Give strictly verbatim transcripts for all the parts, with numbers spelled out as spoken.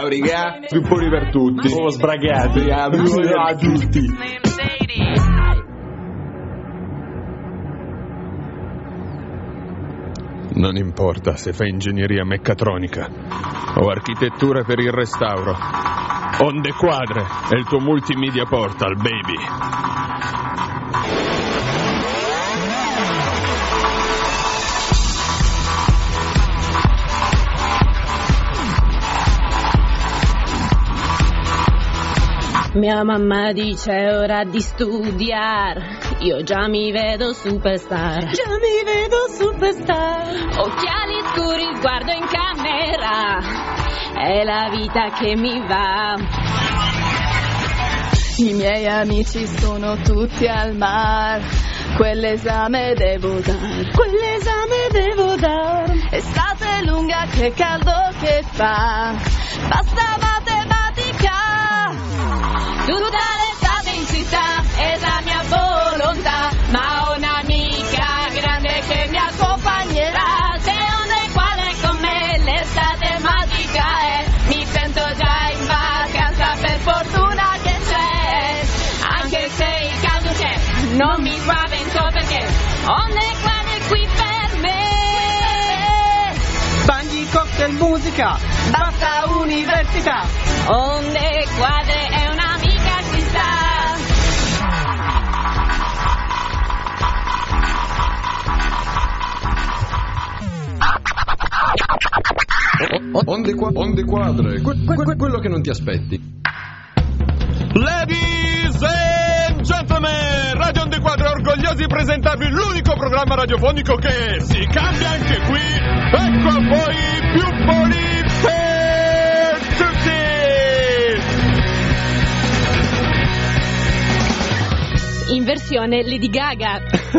Ciao raga, più poli per tutti. Oh, sbragati. Più poli per tutti. Non importa se fai ingegneria meccatronica o architettura per il restauro. Onde Quadre è il tuo multimedia portal, baby. Mia mamma dice è ora di studiare, io già mi vedo superstar. Già mi vedo superstar. Occhiali scuri, sguardo in camera, è la vita che mi va. I miei amici sono tutti al mar, quell'esame devo dar, quell'esame devo dar. Estate lunga, che caldo che fa, basta matematica. Tutta l'estate in città è la mia volontà, ma ho un'amica grande che mi accompagnerà. Se onde quale con me l'estate magica è, mi sento già in vacanza, per fortuna che c'è. Anche se il caldo c'è, non mi spavento perché onde quale è qui per me. Bagni, cocktail, musica, basta università. Onde Quadre è un'amica ci sta. Onde, qua- onde Quadre, que- que- que- quello che non ti aspetti. Ladies and gentlemen, Radio Onde Quadre è orgogliosi di presentarvi l'unico programma radiofonico che si cambia anche qui. Ecco a voi più poli per tutti. In versione Lady Gaga.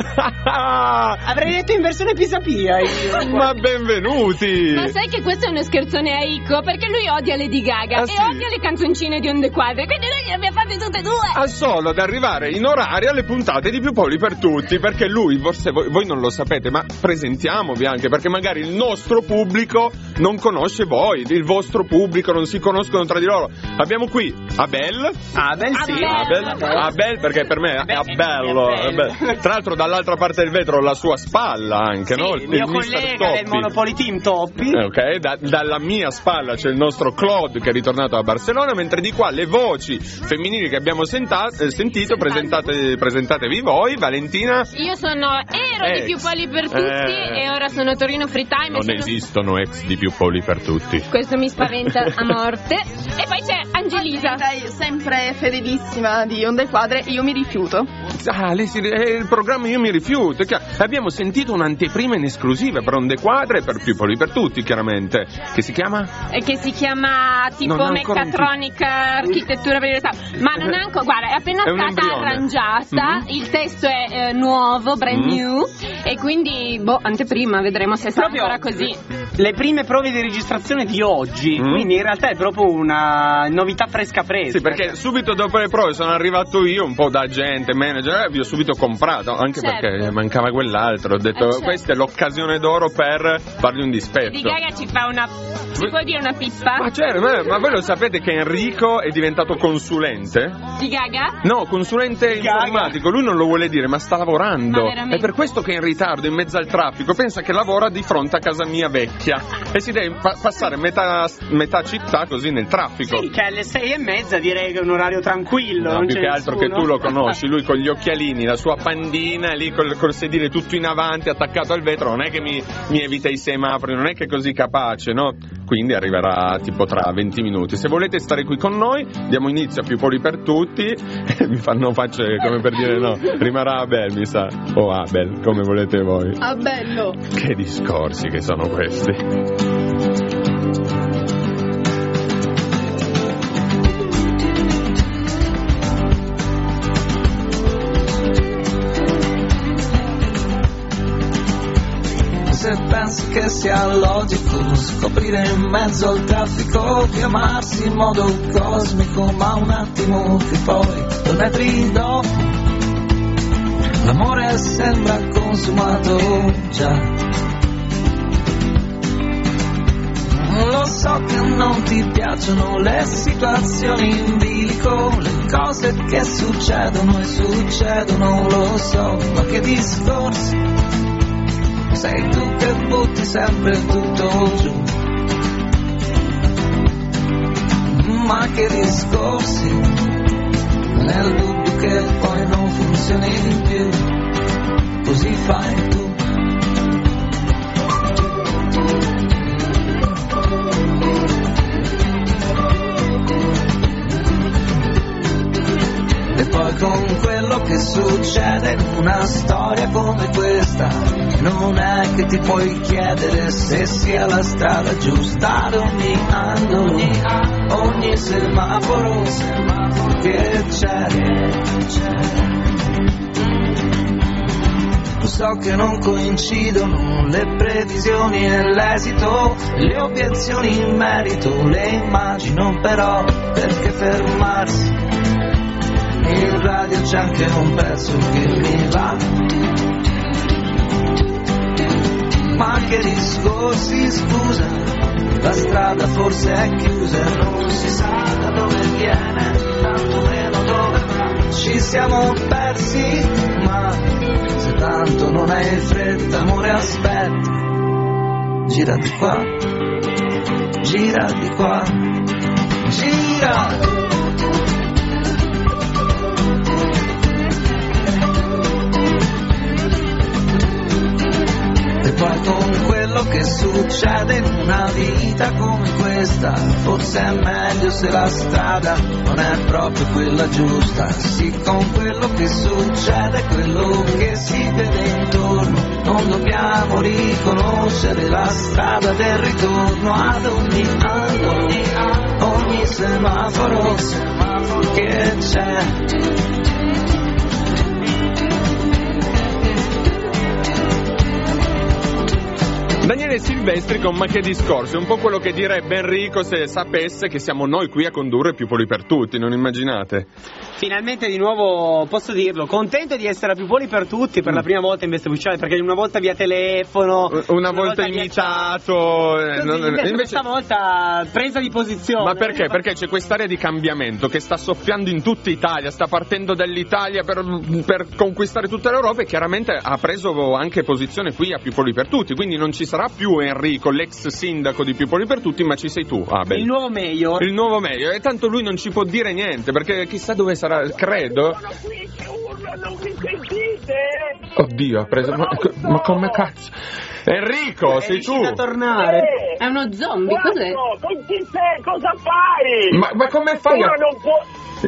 Avrei detto in versione Pisapia io. Ma benvenuti. Ma sai che questo è uno scherzone a Icco, perché lui odia Lady Gaga Ah, e sì? odia le canzoncine di Onde Quadre, quindi noi le abbiamo fatte tutte e due. Al solo ad arrivare in orario alle puntate di Più Poli per tutti, perché lui, forse voi, voi non lo sapete, ma presentiamovi anche, perché magari il nostro pubblico non conosce voi, il vostro pubblico non si conoscono tra di loro. Abbiamo qui Abel. Abel, sì. Abel, Abel, perché per me è Abello. Abel. Tra l'altro dall'altra parte del vetro la sua spalla anche, Sì, no? il mio mister collega del Toppi. Monopoly Team Toppi. Eh, Ok, da- dalla mia spalla c'è il nostro Claude che è ritornato a Barcellona, mentre di qua le voci femminili che abbiamo senta- eh, sentito, presentate, presentatevi voi. Valentina. Io sono Ero Ex. di Più Poli per tutti Eh. e ora sono Torino Free Time. e Non sono- esistono ex di Più Poli per tutti. Questo mi spaventa a morte. E poi c'è Angelisa. Sei sempre fedelissima di Onde Quadre, io mi rifiuto. Ah, lei si, è il programma Io mi rifiuto. È chiaro. Abbiamo sentito un'anteprima in esclusiva per Onde Quadre e per Più Poli per tutti, chiaramente. Che si chiama? E che si chiama tipo Non ha ancora un meccatronica, architettura per il restauro. Ma non è ancora, guarda, è appena È un stata embrione. arrangiata, Mhm. il testo è eh, nuovo, brand Mhm. new, e quindi, boh, anteprima, vedremo se sarà Proprio ancora così. le prime prove di registrazione di oggi, Mm. quindi in realtà è proprio una novità fresca fresca. Sì, perché subito dopo le prove sono arrivato io, un po' da agente, manager, e vi ho subito comprato, anche Certo. perché mancava quell'altro. Ho detto, Eh, certo. questa è l'occasione d'oro per fargli un Lady dispetto. Gaga ci fa una, si può dire una pippa? Ma certo, ma, ma voi lo sapete che Enrico è diventato consulente? Di Gaga? No, consulente Gaga. informatico, lui non lo vuole dire, ma sta lavorando. Ma veramente? È per questo che è in ritardo, in mezzo al traffico, pensa che lavora di fronte a casa mia vecchia e si deve pa- passare metà, metà città così nel traffico. Sì, che alle sei e mezza direi che è un orario tranquillo. No, non più c'è che altro che nessuno. tu lo conosci, lui con gli occhialini, la sua pandina lì col, col sedile tutto in avanti attaccato al vetro, non è che mi, mi evita i semafori, non è che è così capace, no? Quindi arriverà tipo tra venti minuti. Se volete stare qui con noi, diamo inizio a Più Poli per tutti. Mi fanno facce come per dire no, rimarrà Abel, mi sa. O Abel, come volete voi. Ah, bello! Che discorsi che sono questi. Se pensi che sia logico scoprire in mezzo al traffico di amarsi in modo cosmico, ma un attimo che poi due metri dopo l'amore sembra consumato già. Lo so che non ti piacciono le situazioni in bilico, le cose che succedono e succedono, lo so, ma che discorsi, sei tu che butti sempre tutto giù. Ma che discorsi, nel dubbio che poi non funzioni più, così fai tu. E poi con quello che succede in una storia come questa, non è che ti puoi chiedere se sia la strada giusta ad ogni angolo, ogni, ogni semaforo, semaforo che c'è. Lo so che non coincidono le previsioni e l'esito, le obiezioni in merito, le immagino però, perché fermarsi? In radio c'è anche un pezzo che mi va. Ma che discorsi, scusa, la strada forse è chiusa, non si sa da dove viene, tanto meno dove va. Ci siamo persi, ma se tanto non hai fretta, amore, aspetta. Gira di qua, gira di qua, gira. E poi con quello che succede in una vita come questa, forse è meglio se la strada non è proprio quella giusta. Sì, con quello che succede, quello che si vede intorno, non dobbiamo riconoscere la strada del ritorno ad ogni angolo, ogni, ogni semaforo, semaforo che c'è. Daniele Silvestri con Ma che discorso, è un po' quello che direbbe Enrico se sapesse che siamo noi qui a condurre Più Poli per Tutti, non immaginate? Finalmente di nuovo posso dirlo, contento di essere a Più Poli per Tutti per mm. la prima volta in veste ufficiale, perché una volta via telefono, una, una volta, volta imitato, eh, non, invece, invece questa volta presa di posizione. Ma perché? Perché c'è quest'area di cambiamento che sta soffiando in tutta Italia, sta partendo dall'Italia per, per conquistare tutta l'Europa e chiaramente ha preso anche posizione qui a Più Poli per Tutti, quindi non ci sarà più Enrico, l'ex sindaco di Più Poli per Tutti, ma ci sei tu, Abel. Il nuovo mayor. Il nuovo mayor, e tanto lui non ci può dire niente, perché chissà dove sarà, credo. Sono qui che urlo, non mi sentite? Oddio, ha preso, ma, ma come cazzo? Enrico, sei tu? A tornare. È uno zombie, cos'è? Con chi sei? Cosa fai? Ma, ma come fai Uno a... non può...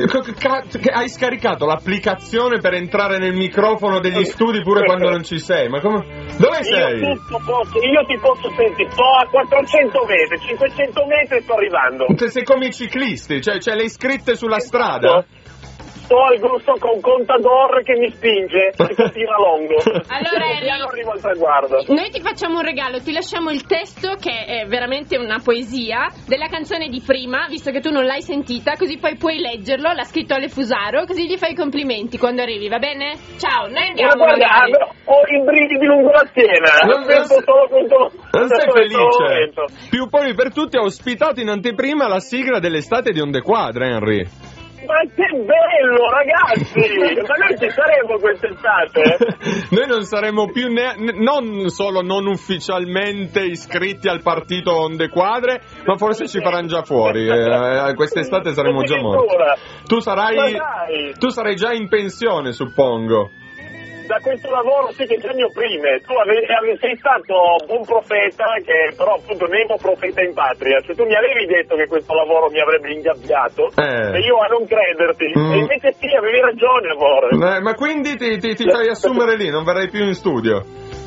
Cazzo, che hai scaricato l'applicazione per entrare nel microfono degli studi pure quando non ci sei? Ma come? Dove sei? Io, posso, io ti posso sentire, sto a quattrocento metri, cinquecento metri sto arrivando. Sei come i ciclisti, cioè, cioè le hai scritte sulla strada? Sto al gusto con Contador che mi spinge, si tira longo. Allora, piano arrivo al traguardo. Noi ti facciamo un regalo, ti lasciamo il testo, che è veramente una poesia, della canzone di prima, visto che tu non l'hai sentita, così poi puoi leggerlo, l'ha scritto Ale Fusaro, così gli fai i complimenti quando arrivi, va bene? Ciao, noi andiamo. Ma guarda, ho i brividi lungo la schiena. Non, non, solo questo, non sei felice? Più Poli per Tutti ha ospitato in anteprima la sigla dell'estate di Onde Quadre, Henry. Ma che bello, ragazzi! Ma noi ci saremo quest'estate? Noi non saremo più ne- non solo non ufficialmente iscritti al partito Onde Quadre, ma forse ci faranno già fuori. Eh, quest'estate saremo già morti. Tu sarai, tu sarai già in pensione, suppongo. Da questo lavoro sì che c'è il mio prime. Tu avevi, sei stato un profeta, che però appunto nemo profeta in patria. Cioè tu mi avevi detto che questo lavoro mi avrebbe ingabbiato eh. e io a non crederti. Mm. E invece sì, avevi ragione, amore. Eh, ma quindi ti, ti, ti fai assumere lì, non verrai più in studio?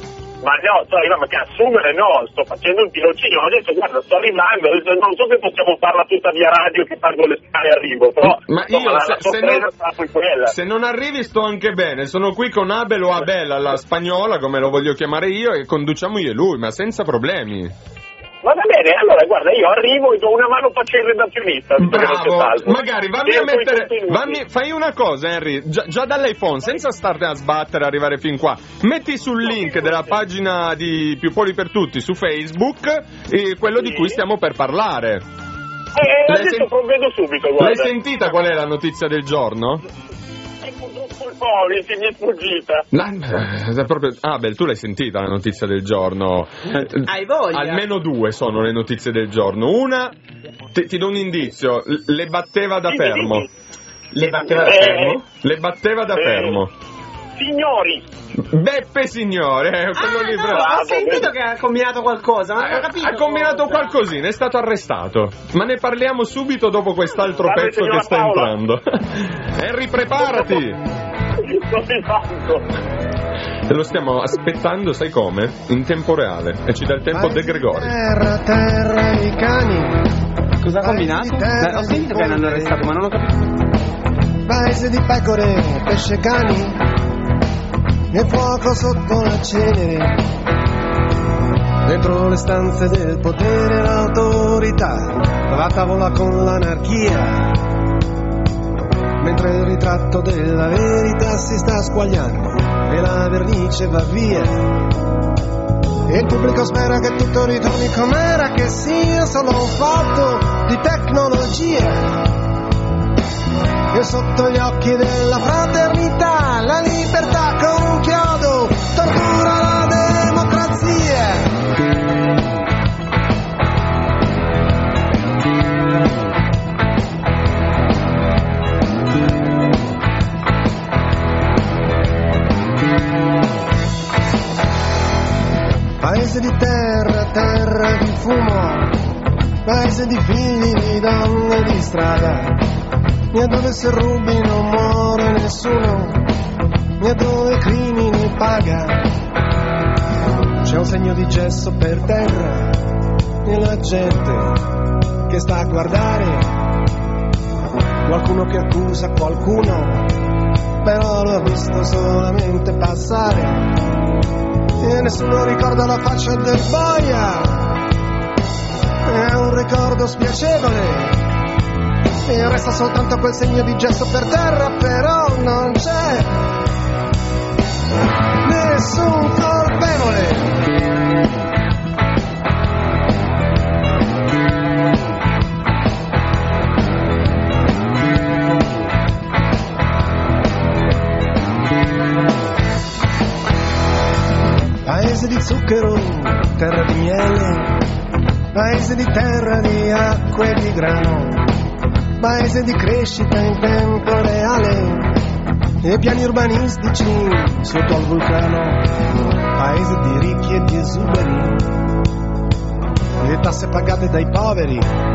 Ma no, sai, no, ma che assumere no, sto facendo un tirocinio, ho detto guarda sto arrivando, non so se possiamo farla tutta via radio che salgo le scale e arrivo, però ma insomma, io la, se, la se, non, se non arrivi sto anche bene, sono qui con Abel o Abel alla spagnola come lo voglio chiamare io e conduciamo io e lui, ma senza problemi. Va bene, allora guarda, io arrivo e do una mano faccio il redazionista. Bravo, magari vammi a mettere, vammi, fai una cosa Henry, già, già dall'iPhone, senza starti a sbattere, arrivare fin qua, metti sul link della pagina di Più Poli per Tutti su Facebook eh, quello sì. di cui stiamo per parlare. Eh, adesso sen- provvedo subito, guarda. L'hai sentita qual è la notizia del giorno? Oh, mi è sfuggita. La, eh, proprio, ah, beh, tu l'hai sentita la notizia del giorno? Hai voglia? Almeno due sono le notizie del giorno. Una, ti, ti do un indizio, le batteva da fermo. Le batteva da fermo? Le batteva da eh, fermo. Signori. Beppe Signore, eh, quello ah, lì no, bravo. ho sentito che ha combinato qualcosa, ma non ho capito. Ha combinato cosa. qualcosina, è stato arrestato. Ma ne parliamo subito dopo quest'altro Guarda, pezzo che sta Paola. entrando. Henry, preparati! E lo stiamo aspettando, sai come? In tempo reale. E ci dà il tempo De Gregori. Terra, terra, i cani. Cosa ha combinato? Beh, ho sentito che l'hanno arrestato, ma non ho capito. Paese di pecore, pesce cani. E fuoco sotto la cenere. Dentro le stanze del potere e l'autorità. La tavola con l'anarchia. Mentre il ritratto della verità si sta squagliando e la vernice va via e il pubblico spera che tutto ritorni com'era, che sia solo un fatto di tecnologia. E sotto gli occhi della fraternità la libertà con un chiodo tortura la democrazia. Paese di terra, terra di fumo, paese di figli di donne di strada, e dove se rubi non muore nessuno, e dove il crimine paga. C'è un segno di gesso per terra, e la gente che sta a guardare, qualcuno che accusa qualcuno, però l'ho visto solamente passare. E nessuno ricorda la faccia del boia, è un ricordo spiacevole, e resta soltanto quel segno di gesso per terra, però non c'è nessun colpevole. Paese di zucchero, terra di miele, paese di terra di acqua e di grano, paese di crescita in tempo reale e piani urbanistici sotto al vulcano, paese di ricchi e di esuberi, le tasse pagate dai poveri,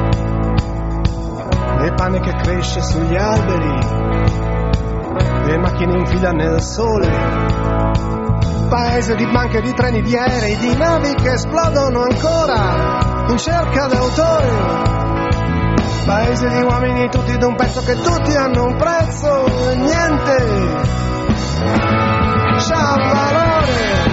e pane che cresce sugli alberi, e macchine in fila nel sole. Paese di banche, di treni, di aerei, di navi che esplodono ancora in cerca d'autore. Paese di uomini tutti d'un pezzo che tutti hanno un prezzo e niente c'ha valore.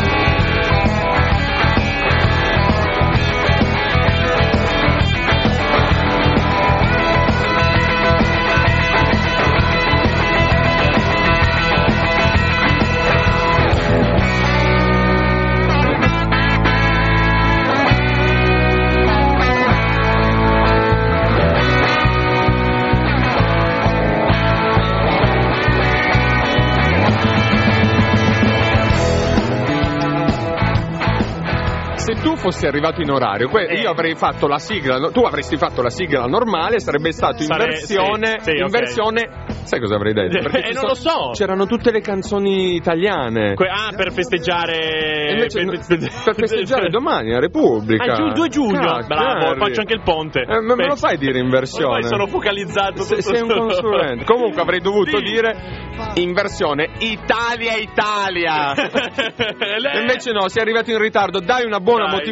Se tu fossi arrivato in orario, que- Eh. io avrei fatto la sigla, no- tu avresti fatto la sigla normale, sarebbe stato in Sare- versione, sì, sì, in ok. versione, sai cosa avrei detto? Perché Eh, ci non lo so. C'erano tutte le canzoni italiane. Que- ah, per festeggiare. E invece, per, no, per festeggiare domani la Repubblica. Ah, giu- due giugno. Cazzo, Bravo, Henry. faccio anche il ponte. Eh, me, me lo fai dire in versione? Ormai sono focalizzato. Se- tutto sei un solo. consulente. Comunque avrei dovuto Sì. dire in versione Italia Italia. E invece no, sei arrivato in ritardo, dai una buona Dai,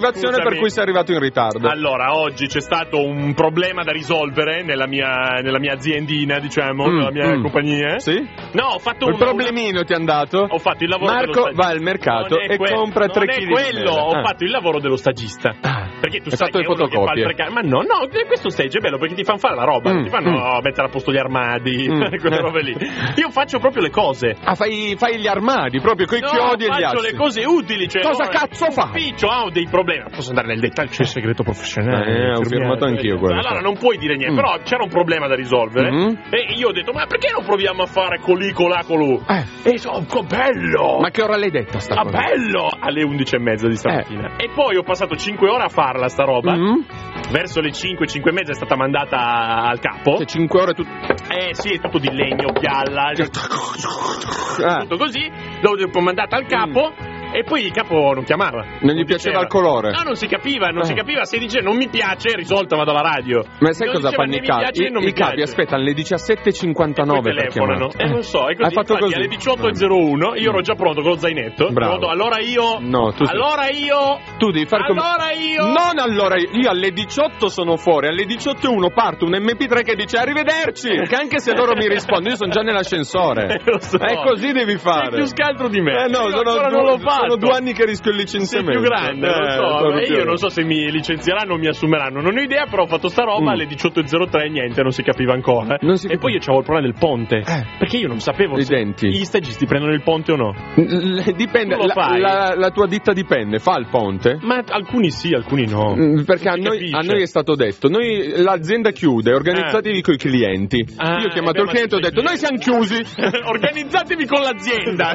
motivazione Scusami. per cui sei arrivato in ritardo. Allora, oggi c'è stato un problema da risolvere nella mia, nella mia aziendina, diciamo, Mm, nella mia mm. compagnia. Sì? No, ho fatto Un un problemino ti hanno dato? Ho fatto il lavoro Marco dello stagista. va al mercato Non è e que- compra tre non è chili di quello, mele. ho Ah. fatto il lavoro dello stagista. Ah. Perché tu Hai sai fatto che le è uno che fa il fotocopie. preca- Ma no, no, questo stage è bello perché ti fanno fare la roba, Mm, non ti fanno mm. mettere a posto gli armadi, Mm. quelle robe lì. Io faccio proprio le cose. Ah, fai, fai gli armadi proprio coi No, chiodi e gli faccio assi. le cose utili, cioè Cosa no, cazzo fai? Ufficio, ha dei problemi. Posso andare nel dettaglio, c'è il segreto professionale. Eh, ho firmiamo, firmato anch'io quello. Allora non puoi dire niente, Mm. però c'era un problema da risolvere. Mhm. E io ho detto, ma perché non proviamo a fare colì, colà, colù? Eh. E so, che bello! Ma che ora l'hai detta sta Ah, cosa? bello! Alle undici e mezza di stamattina. E poi ho passato cinque ore a farla sta roba. Mm? Verso le cinque, cinque e mezza è stata mandata al capo. Cioè, cinque ore tu... Eh sì, è tutto di legno, pialla, Ah. tutto così. L'ho mandata al capo. E poi il capo non chiamava. Non gli piaceva il colore? No, non si capiva, non Eh. si capiva. Se dice non mi piace, risolta, vado alla radio. Ma sai Non cosa diceva, fanno né i mi capi? piace, né non I, mi i capi piace. aspettano le diciassette e cinquantanove Poi per telefonano. chiamare. Eh, non so, è così. Hai fatto Infatti, così? alle diciotto e zero uno io ero già pronto con lo zainetto. Bravo. Pronto, allora io. No, tu sei- Allora io. Tu devi fare come... Allora io. Non allora io, io alle diciotto sono fuori, alle diciotto e uno parto un emme pi tre che dice arrivederci, che anche se loro mi rispondono, io sono già nell'ascensore. Eh, lo so. È così devi fare. Sei più scaltro di me. Eh no, Io sono, ancora due, non l'ho fatto. sono due anni che rischio il Sei licenziamento. più grande, lo Eh, so. sono E più- io non so se mi licenzieranno o mi assumeranno. Non ho idea, però ho fatto sta roba Mm. alle diciotto e zero tre, niente, non si capiva ancora. Non si e poi io c'avevo il problema del ponte. Eh. Perché io non sapevo I se denti. gli stagisti prendono il ponte o no. L- Dipende, Tu lo la, fai? la- la tua ditta di penne fa il ponte? Ma alcuni sì, alcuni no. Mm, Perché a Si noi, capisce. a noi è stato detto, noi, l'azienda chiude, organizzatevi coi clienti. Ah, Io ho chiamato eh beh, il cliente e ho ma detto, noi siamo chiusi. Organizzatevi con l'azienda.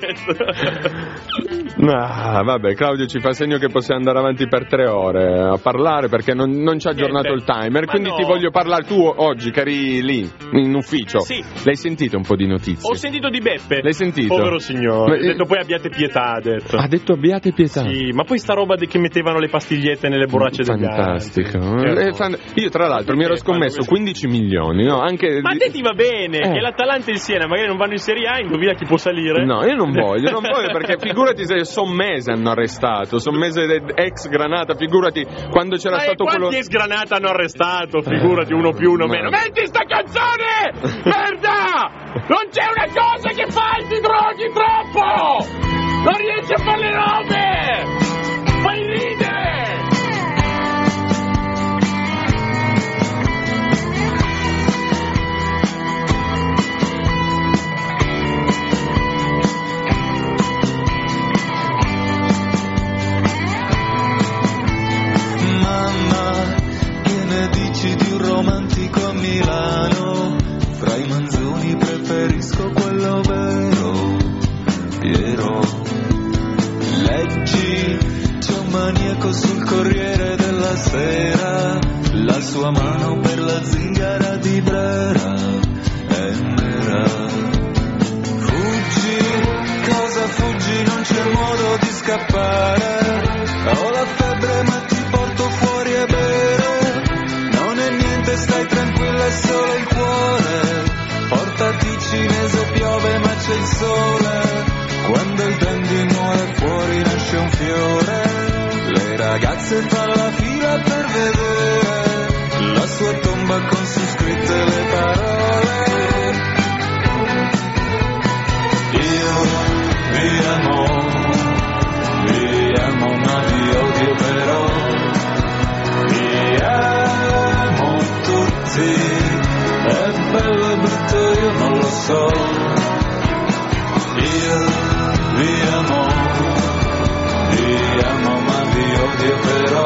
Ah, vabbè, Claudio ci fa segno che possiamo andare avanti per tre ore a parlare perché non, non ci ha aggiornato Niente. il timer, Ma quindi no. ti voglio parlare tu oggi, cari lì, in ufficio. Sì. L'hai sentito un po' di notizie? Ho sentito di Beppe. L'hai sentito? Povero signore. Ma- Ha detto poi abbiate pietà, ha detto. Ha detto abbiate pietà. Sì, ma poi sta roba de- che mettevano le pastigliette nelle borracce degli Fantastico. altri. Eh, Che fan- Io tra l'altro mi ero Eh, fanno scommesso questo. quindici milioni, no? Anche Ma a di- te ti va bene, Eh. che l'Atalanta e il Siena magari non vanno in Serie A, indovina chi può salire? No, io non voglio, non voglio perché figurati se Sommese hanno arrestato, Sommese de- ex Granata, figurati quando c'era Ma e stato quanti quello... ex Granata hanno arrestato? Figurati, uno più, uno Ma- meno. Metti sta canzone! Merda! Non c'è una cosa che fai, ti droghi troppo! Non riesci a fare le robe! Fai ridere! Mamma, che ne dici di un romantico a Milano? Fra i manzoni preferisco quello vero, Piero. Leggi, c'è un maniaco sul Corriere della Sera, la sua mano per la zingara di Brera è nera. Fuggi, cosa fuggi? Non c'è modo di scappare. Ho la febbre ma ti porto fuori a bere. Non è niente, stai tranquilla, è solo il cuore. Portati cinese, piove ma c'è il sole. Quando il dandy muore fuori nasce un fiore. Le ragazze fanno la fila per vedere la sua tomba con su scritte le parole. Io vi amo, vi amo ma vi odio però. Vi amo tutti, è bello e brutto io non lo so. Io vi amo, vi amo ma vi odio però.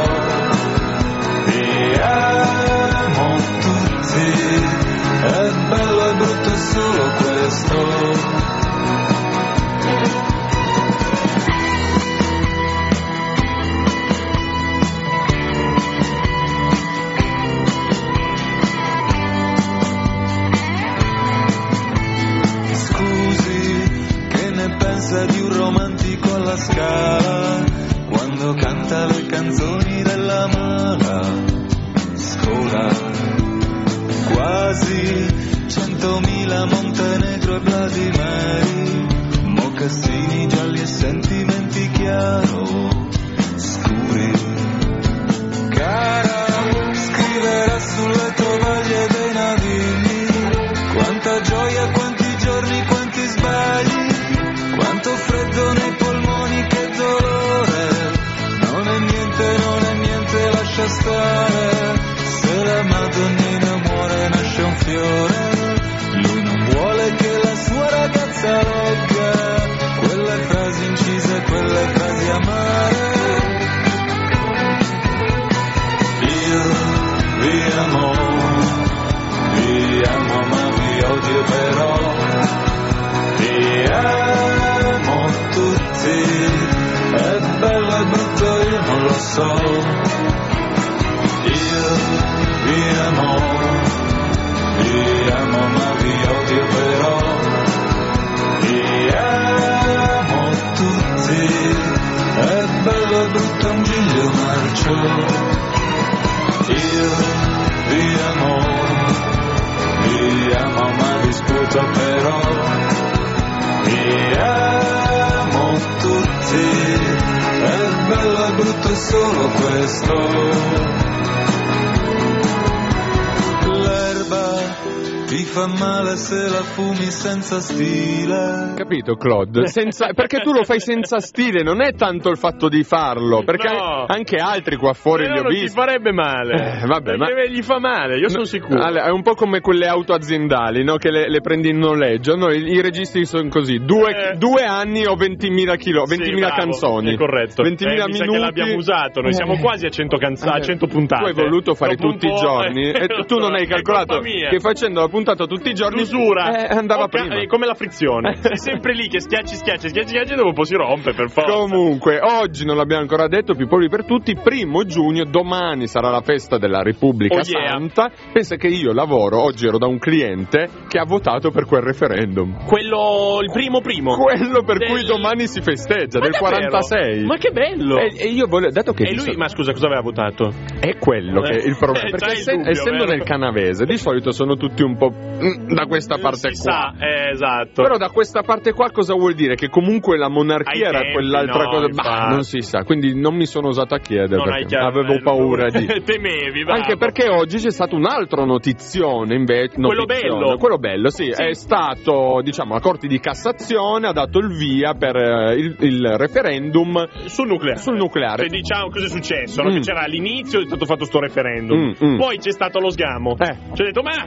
Vi amo tutti, è bello e brutto è solo questo. Pensa di un romantico alla Scala quando canta le canzoni della mala scuola. Quasi centomila Montenegro e Vladimiri, mocassini gialli e sentimenti chiaro scuri. vi amo ma vi odio però, vi amo tutti, è bello e brutto io non lo so, io vi amo, vi amo ma vi odio però, vi amo tutti, è bello e brutto un giglio marcio, io vi amo, vi amo ma discuto però, vi amo tutti, è bello e brutto è solo questo. Ti fa male se la fumi senza stile. Capito, Claude? Senza, perché tu lo fai senza stile, non è tanto il fatto di farlo, perché no. anche altri qua fuori Però li ho non visti. ti farebbe male. Eh, vabbè, ma gli fa male, io sono sicuro. Ale, è un po' come quelle auto aziendali, no? Che le, le prendi in noleggio. No, i, i registi sono così: due, Eh. due anni o ventimila chilo, ventimila Sì, bravo, canzoni. è corretto. ventimila eh, mi sa minuti. che l'abbiamo usato, noi siamo Eh. quasi a cento, canz- a cento puntate. Tu hai voluto fare Dopo un tutti i po', giorni eh, e tu, tu non hai è calcolato colpa mia. che facendo la puntata tutti i giorni l'usura eh, andava Oca- prima. è come la frizione. Sei sempre lì che schiacci, schiacci, schiacci, schiacci e dopo un po' si rompe per forza. Comunque, oggi non l'abbiamo ancora detto, più poveri per tutti, primo giugno, domani sarà la festa della Repubblica Oh, yeah. Santa. Pensa che io lavoro, oggi ero da un cliente che ha votato per quel referendum. Quello, il primo primo. Quello per Del- cui domani si festeggia, Ma del davvero? quarantasei. Ma che bello! E, e io volevo, dato che E lui, ma scusa, cosa aveva votato? è quello che è il problema, Eh, perché c'hai il essen- dubbio, essendo vero? nel canavese, di solito sono tutti un po' mm, da questa parte si qua. sa, eh, esatto. Però da questa parte qua cosa vuol dire? Che comunque la monarchia Ai era tempi, quell'altra no, cosa. infatti. Bah, non si sa, quindi non mi sono osato a chiedere Non hai perché chiaro- avevo eh, paura di. Temevi, bravo. Anche perché oggi c'è stato un altro notizione invece. Quello notizione, bello. Quello bello, sì, Sì. È stato, diciamo, la Corte di Cassazione ha dato il via per eh, il, il referendum sul nucleare. sul nucleare. Cioè, diciamo cosa è successo? No? Mm. Che c'era all'inizio, è stato fatto sto referendum. Mm, mm. Poi c'è stato lo sgamo. Eh. Ci ha detto, ma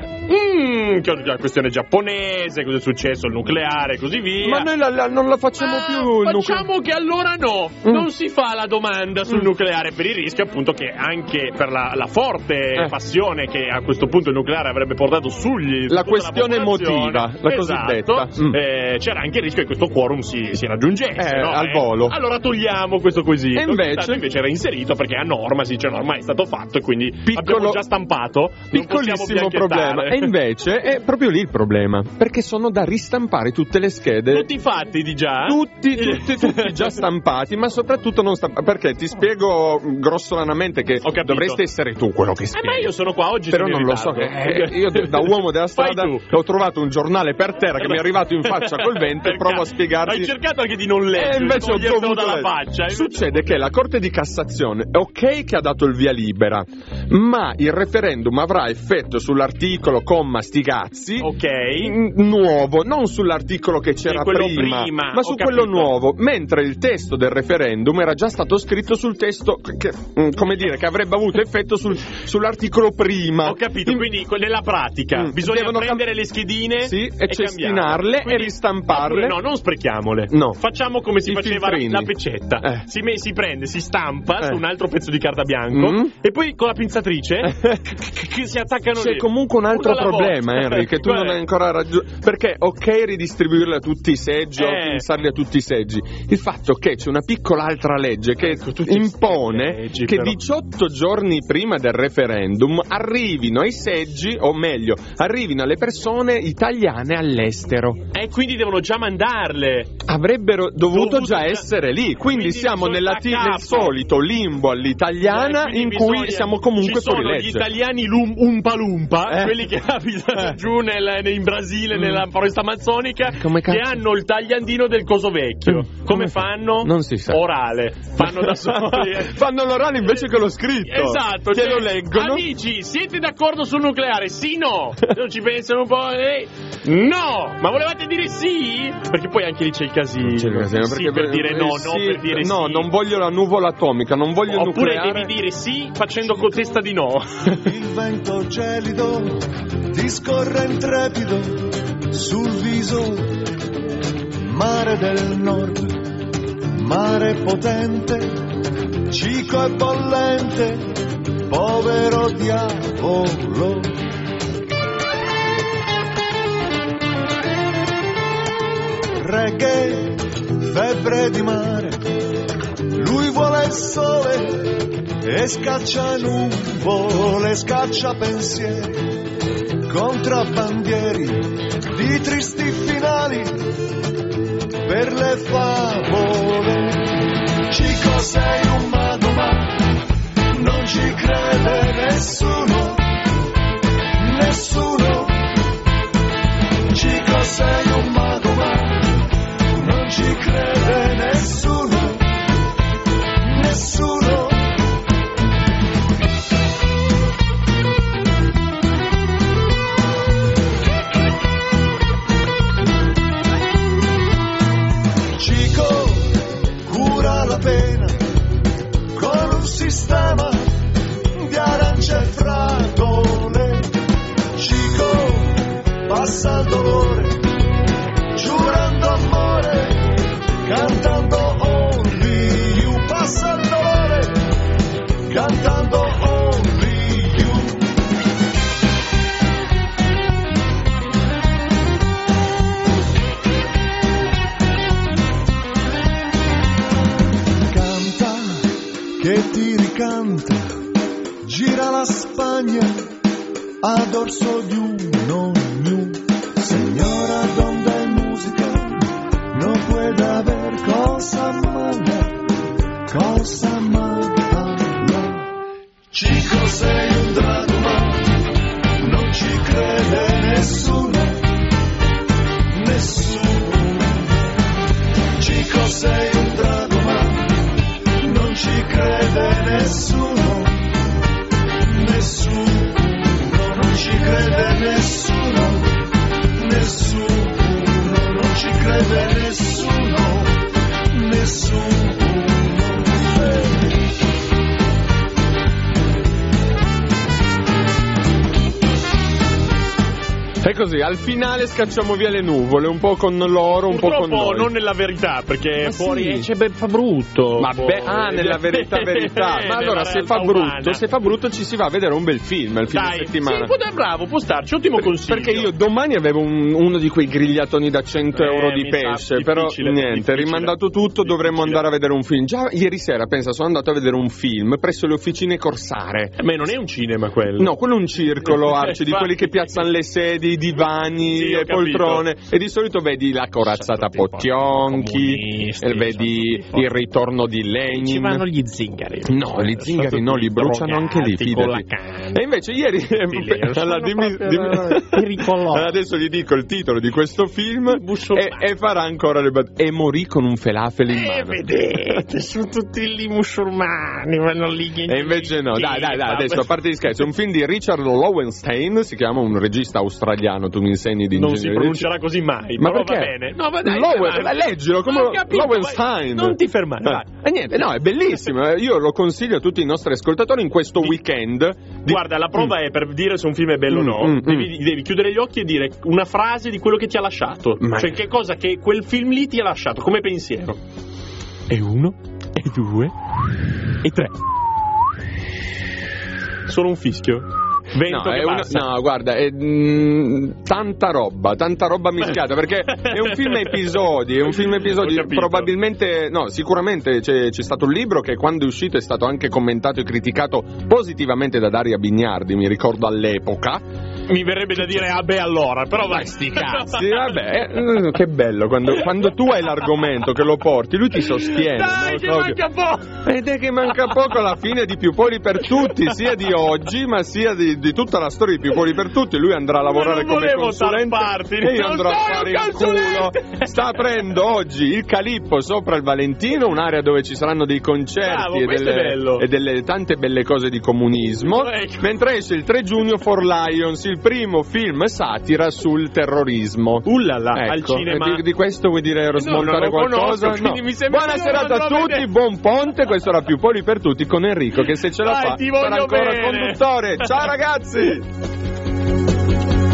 mm, che la questione giapponese, cosa è successo, il nucleare e così via. Ma noi la- la- non la facciamo Ah, più il facciamo nucleare. che allora no, Mm. non si fa la domanda sul Mm. nucleare per il rischio appunto che anche per la, la forte Eh. passione che a questo punto il nucleare avrebbe portato sugli La su tutta questione popolazione. emotiva, la Esatto. cosiddetta. Mm. Eh, c'era anche il rischio che questo quorum si, si raggiungesse, Eh, no? al volo. Allora togliamo questo quesito. E invece- Quest'anno invece era inserito perché a norma si dice no, ormai è stato fatto e quindi Piccolo- abbiamo già stampato. non possiamo Piccolissimo più problema. acchettare. E invece è proprio lì il problema. Perché sono da ristampare tutte le schede. Tutti fatti di già? Tutti, tutti, tutti già stampati, ma soprattutto non stampati. Perché ti spiego grossolanamente che Ho capito. dovresti essere tu quello che Eh, spieghi. ma io sono qua oggi. Però sono in non lo so, che, ritardo. eh, io da uomo della Fai strada tu. ho trovato un giornale per terra che mi è arrivato in faccia col vento e Per provo a caso. spiegarti. Hai cercato anche di non leggere, E invece ho togliertelo dovuto dalla leggere. faccia. eh. Succede che la Corte di Cassazione è ok che ha dato il via libera, ma il referendum avrà effetto sull'articolo comma stigazzi Ok. n- nuovo, non sull'articolo che c'era Sì, quello prima, prima, ma su ho quello capito. nuovo, mentre il testo del referendum era già stato scritto sul testo che, mm, come dire, che avrebbe avuto effetto sul- sull'articolo prima. Ho capito, In- quindi con- nella pratica Mm, bisogna devono prendere cam- le schedine Sì, e cambiarle. cestinarle e Quindi- ristamparle. oppure no, non sprechiamole. No. Facciamo come si I faceva filtrini. la peccetta. Eh. Si, me- si prende, si stampa Eh. su un altro pezzo di carta bianco Mm. e poi con la pinzatrice che si attaccano C'è lì. comunque un altro Una alla problema, volta. Henry, che tu Qual non è? hai ancora raggiunto. Perché ok ridistribuirli a tutti i seggi o Eh. pensarli a tutti i seggi. Il fatto che c'è una piccola altra legge che Ecco, tutti impone queste leggi, che però. diciotto giorni prima del referendum arrivino ai seggi, o meglio, arrivino alle persone italiane all'estero. E quindi devono già mandarle. Avrebbero dovuto, Dovuto già già- essere lì, quindi, quindi siamo sono nella da ti- capo. nel solito limbo all'italiana Eh, quindi in bisogna- cui siamo comunque ci sono fuori gli legge. italiani lum, umpa lumpa, Eh. quelli che abitano Eh. giù nel, in Brasile, Mm. nella foresta amazzonica, Come che cazzo? hanno il tagliandino del coso vecchio. Mm. Come Come fa? fanno? Non si sa. Orale. Fanno da soli. eh. Fanno l'orale invece che lo scritto. Esatto, Te cioè, lo leggono. Amici, siete d'accordo sul nucleare? Sì, no. Non ci pensano un po'. eh. No! Ma volevate dire sì? Perché poi anche lì c'è il casino. C'è il casino, Sì perché per dire no, no sì, per dire no, sì. non voglio la nuvola atomica, non voglio il Oppure nucleare. devi dire sì facendo con testa di no. Il vento gelido ti scorre intrepido sul viso, mare del nord, mare potente, cico e bollente, povero diavolo. Reggae, febbre di mare, lui vuole il sole e scaccia nuvole, scaccia pensieri, contrabbandieri di tristi finali per le favole. Cico sei un mago ma non ci crede nessuno, nessuno. Cico sei un mago ma non ci crede nessuno, nessuno. Cico cura la pena con un sistema di arance e fragole. Cico passa il dolore giurando amore, cantando only you. Passa il dolore cantando only you. Canta che ti ricanta, gira la Spagna a dorso di un ognu. Señora, donde hay música no puede haber cosa mala, cosa mala. Chico sei un drago ma non ci crede nessuno, nessuno. Chico sei un drago ma non ci crede nessuno, nessuno. Non ci crede nessuno, nessuno, non ci crede nessuno, nessuno. È così, al finale scacciamo via le nuvole, un po' con loro, un Purtroppo po' con noi. non nella verità, perché Ma fuori sì. esce ben fa brutto. Ma poi. beh, ah, nella verità, verità. Ma allora, se fa brutto, se fa brutto ci si va a vedere un bel film il fine Dai, settimana. sì, può, bravo, può starci, ottimo consiglio. Perché io domani avevo un- uno di quei grigliatoni da cento Eh, euro di mi sa pesce, però difficile, niente, difficile. rimandato tutto, dovremmo andare a vedere un film. Già ieri sera, pensa, sono andato a vedere un film presso le officine corsare. Ma non è un cinema quello. No, quello è un circolo, Arci, di quelli che piazzano le sedie, i divani, Sì, ho le poltrone. capito. E di solito vedi la corazzata Potionchi, comunisti, e vedi sono il ritorno di Lenin. Ci vanno gli zingari. No, gli zingari no, li bruciano anche lì, fidati. E invece ieri allora, dimmi, dimmi- allora, adesso gli dico il titolo di questo film e, e farà ancora le battute. E morì con un falafel in Eh, mano. vedete, sono tutti lì musulmani, vanno lì. E invece no, dai, dai, dai, adesso a parte gli scherzi, è un film di Richard Lowenstein, si chiama, un regista australiano, tu mi insegni di Non si ingegneria. pronuncerà così mai, Ma però perché? va bene. No, ma dai, Lowen- vai. leggilo come Ho capito, Lowenstein. vai. Non ti fermare, Eh, vai. E niente, no, è bellissimo. eh, Io lo consiglio a tutti i nostri ascoltatori in questo weekend. di- Guarda, la prova Mm. è per dire se un film è bello o Mm, no. mm, devi, devi chiudere gli occhi e dire una frase di quello che ti ha lasciato. Ma- Cioè, che cosa che quel film lì ti ha lasciato come pensiero. E uno, E due, e tre. Solo un fischio. Vento No, che è una- passa. no, guarda, è mm, tanta roba, tanta roba mischiata, perché è un film a episodi, è un film a episodi, Ho capito. probabilmente, no, sicuramente c'è, c'è stato un libro che quando è uscito è stato anche commentato e criticato positivamente da Daria Bignardi, mi ricordo all'epoca. Mi verrebbe da dire, ah beh, allora, però vai. Sti cazzi, vabbè, eh, che bello, quando, quando tu hai l'argomento che lo porti, lui ti sostiene. Dai, no? che Proprio. manca poco. Ed è che manca poco alla fine di Più Poli per Tutti, sia di oggi, ma sia di, di tutta la storia di Più Poli per Tutti. Lui andrà a lavorare non come volevo consulente tapparti, e io non andrò a sono fare un il culo. consulente. Sta aprendo oggi il Calippo sopra il Valentino, un'area dove ci saranno dei concerti Bravo, e, questo è delle, bello. e delle tante belle cose di comunismo. Ecco. Mentre esce il tre giugno For Lions, il primo film satira sul terrorismo. Ullala, al Ecco, cinema. e di, di questo vuoi dire smontare non lo qualcosa? conosco, quindi mi sembra Buona che serata non a lo tutti, vedere. buon ponte, questo era Più Poli per Tutti con Enrico che se ce la Dai, fa ti voglio sarà ancora bene. conduttore. Ciao ragazzi!